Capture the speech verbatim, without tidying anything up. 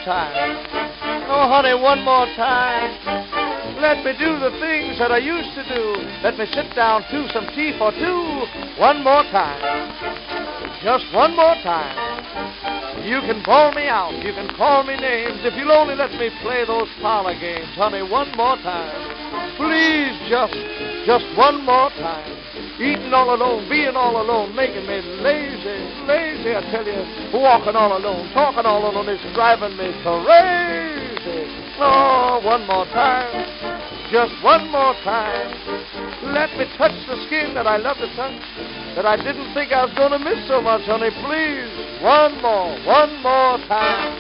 time. Oh, honey, one more time. Let me do the things that I used to do. Let me sit down to some tea for two. One more time. Just one more time. You can bawl me out. You can call me names. If you'll only let me play those parlor games. Honey, one more time. Please, just, just one more time. Eating all alone, being all alone, making me lazy, lazy, I tell you. Walking all alone, talking all alone, it's driving me crazy. Oh, one more time, just one more time. Let me touch the skin that I love to touch, that I didn't think I was going to miss so much, honey. Please, one more, one more time.